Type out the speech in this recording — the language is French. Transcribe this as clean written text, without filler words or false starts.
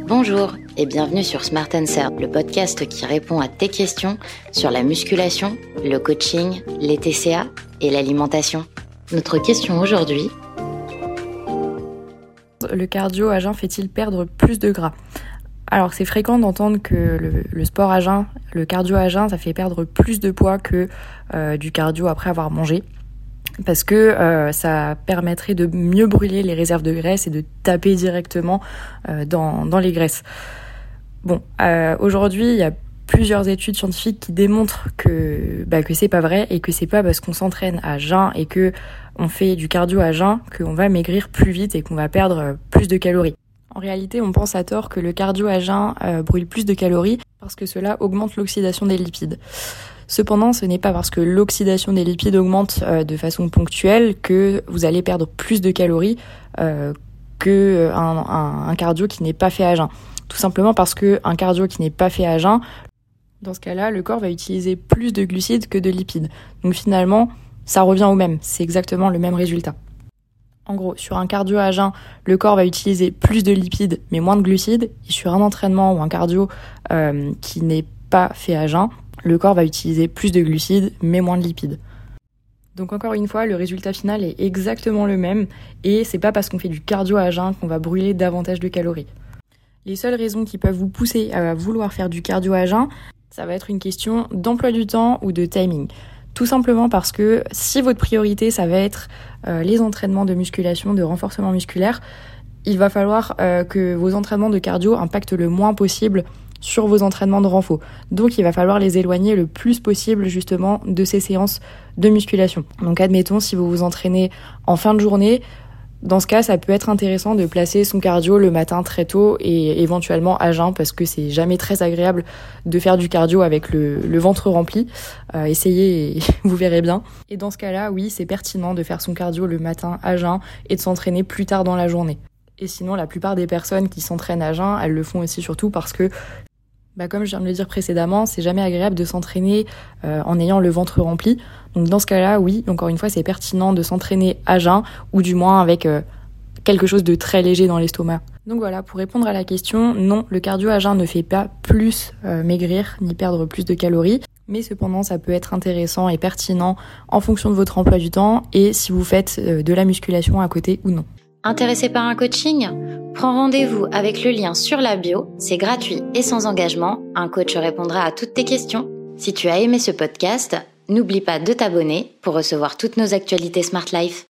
Bonjour et bienvenue sur Smart Answer, le podcast qui répond à tes questions sur la musculation, le coaching, les TCA et l'alimentation. Notre question aujourd'hui: le cardio à jeun fait-il perdre plus de gras ? Alors c'est fréquent d'entendre que le sport à jeun, le cardio à jeun, ça fait perdre plus de poids que du cardio après avoir mangé. Parce que ça permettrait de mieux brûler les réserves de graisse et de taper directement dans les graisses. Bon, aujourd'hui, il y a plusieurs études scientifiques qui démontrent que c'est pas vrai et que c'est pas parce qu'on s'entraîne à jeun et que on fait du cardio à jeun qu'on va maigrir plus vite et qu'on va perdre plus de calories. En réalité, on pense à tort que le cardio à jeun brûle plus de calories parce que cela augmente l'oxydation des lipides. Cependant, ce n'est pas parce que l'oxydation des lipides augmente de façon ponctuelle que vous allez perdre plus de calories qu'un cardio qui n'est pas fait à jeun. Tout simplement parce qu'un cardio qui n'est pas fait à jeun, dans ce cas-là, le corps va utiliser plus de glucides que de lipides. Donc finalement, ça revient au même. C'est exactement le même résultat. En gros, sur un cardio à jeun, le corps va utiliser plus de lipides mais moins de glucides. Et sur un entraînement ou un cardio qui n'est pas fait à jeun, le corps va utiliser plus de glucides mais moins de lipides. Donc encore une fois, le résultat final est exactement le même et c'est pas parce qu'on fait du cardio à jeun qu'on va brûler davantage de calories. Les seules raisons qui peuvent vous pousser à vouloir faire du cardio à jeun, ça va être une question d'emploi du temps ou de timing. Tout simplement parce que si votre priorité, ça va être les entraînements de musculation, de renforcement musculaire, il va falloir que vos entraînements de cardio impactent le moins possible sur vos entraînements de renfo. Donc il va falloir les éloigner le plus possible justement de ces séances de musculation. Donc admettons, si vous vous entraînez en fin de journée, dans ce cas, ça peut être intéressant de placer son cardio le matin très tôt et éventuellement à jeun parce que c'est jamais très agréable de faire du cardio avec le ventre rempli. Essayez et vous verrez bien. Et dans ce cas-là, oui, c'est pertinent de faire son cardio le matin à jeun et de s'entraîner plus tard dans la journée. Et sinon, la plupart des personnes qui s'entraînent à jeun, elles le font aussi surtout parce que comme je viens de le dire précédemment, c'est jamais agréable de s'entraîner en ayant le ventre rempli. Donc dans ce cas-là, oui, encore une fois, c'est pertinent de s'entraîner à jeun ou du moins avec quelque chose de très léger dans l'estomac. Donc voilà, pour répondre à la question, non, le cardio à jeun ne fait pas plus maigrir ni perdre plus de calories. Mais cependant, ça peut être intéressant et pertinent en fonction de votre emploi du temps et si vous faites de la musculation à côté ou non. Intéressé par un coaching ? Prends rendez-vous avec le lien sur la bio, c'est gratuit et sans engagement, un coach répondra à toutes tes questions. Si tu as aimé ce podcast, n'oublie pas de t'abonner pour recevoir toutes nos actualités Smart Life.